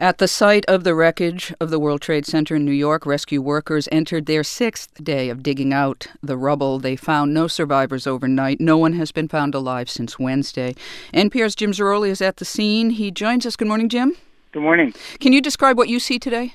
At the site of the wreckage of the World Trade Center in New York, rescue workers entered their sixth day of digging out the rubble. They found no survivors overnight. No one has been found alive since Wednesday. NPR's Jim Zarroli is at the scene. He joins us. Good morning, Jim. Good morning. Can you describe what you see today?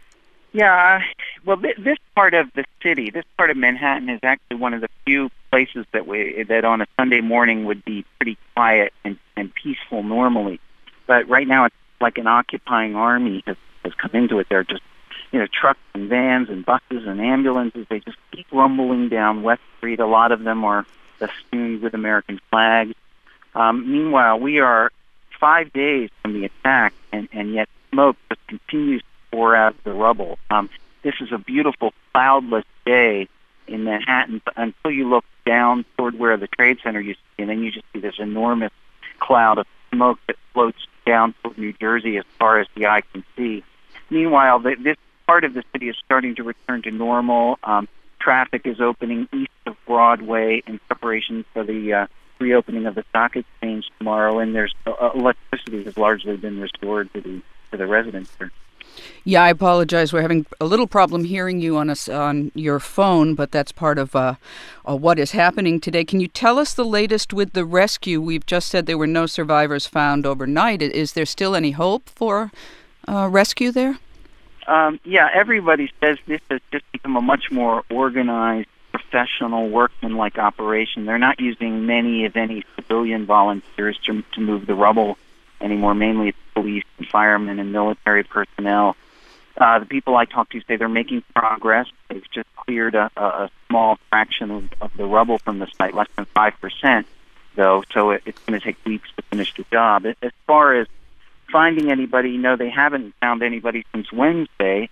Yeah, well, this part of the city, this part of Manhattan, is actually one of the few places that on a Sunday morning would be pretty quiet and peaceful normally. But right now, it's like an occupying army has come into it. There are just, trucks and vans and buses and ambulances. They just keep rumbling down West Street. A lot of them are festooned with American flags. Meanwhile, we are 5 days from the attack, and yet smoke just continues to pour out of the rubble. This is a beautiful, cloudless day in Manhattan until you look down toward where the Trade Center used to be, and then you just see this enormous cloud of smoke that floats down toward New Jersey as far as the eye can see. Meanwhile, this part of the city is starting to return to normal. Traffic is opening east of Broadway in preparation for the reopening of the stock exchange tomorrow, and there's electricity has largely been restored to the residents here. Yeah, I apologize. We're having a little problem hearing you on your phone, but that's part of what is happening today. Can you tell us the latest with the rescue? We've just said there were no survivors found overnight. Is there still any hope for rescue there? Yeah, everybody says this has just become a much more organized, professional, workmanlike operation. They're not using many, if any, civilian volunteers to move the rubble anymore. Mainly it's police and firemen and military personnel. The people I talk to say they're making progress. They've just cleared a small fraction of the rubble from the site, less than 5%, though, so it's going to take weeks to finish the job. As far as finding anybody, no, they haven't found anybody since Wednesday.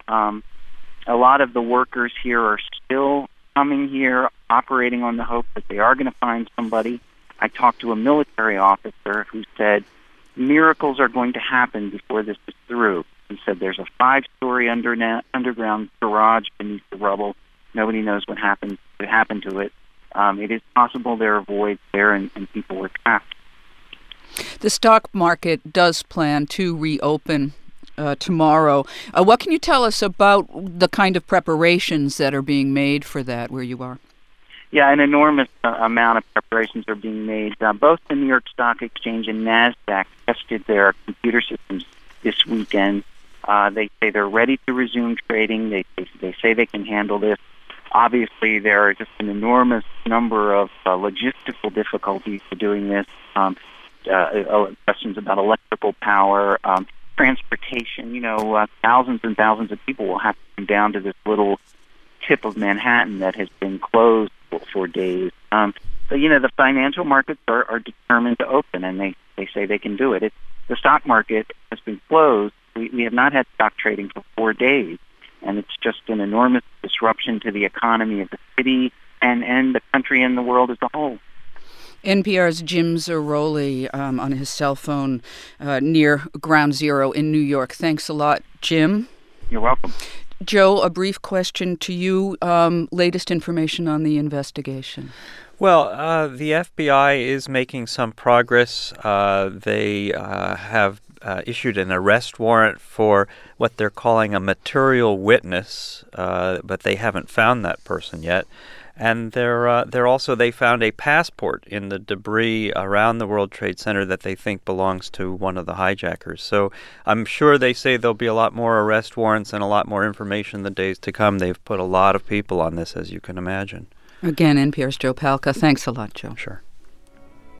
A lot of the workers here are still coming here, operating on the hope that they are going to find somebody. I talked to a military officer who said miracles are going to happen before this is through. He said there's a 5-story underground garage beneath the rubble. Nobody knows what happened to it. It is possible there are voids there and people were trapped. The stock market does plan to reopen tomorrow. What can you tell us about the kind of preparations that are being made for that where you are? Yeah, an enormous amount of preparations are being made. Both the New York Stock Exchange and NASDAQ tested their computer systems this weekend. They say they're ready to resume trading. They say they can handle this. Obviously, there are just an enormous number of logistical difficulties to doing this. Questions about electrical power, transportation. Thousands and thousands of people will have to come down to this little tip of Manhattan that has been closed for days. But the financial markets are determined to open, and they say they can do it. The stock market has been closed. We have not had stock trading for 4 days, and it's just an enormous disruption to the economy of the city and the country and the world as a whole. NPR's Jim Zarroli on his cell phone near Ground Zero in New York. Thanks a lot, Jim. You're welcome. Joe, a brief question to you. Latest information on the investigation? Well, the FBI is making some progress. They have issued an arrest warrant for what they're calling a material witness, but they haven't found that person yet. And they found a passport in the debris around the World Trade Center that they think belongs to one of the hijackers. So I'm sure they say there'll be a lot more arrest warrants and a lot more information in the days to come. They've put a lot of people on this, as you can imagine. Again, NPR's Joe Palca. Thanks a lot, Joe. Sure.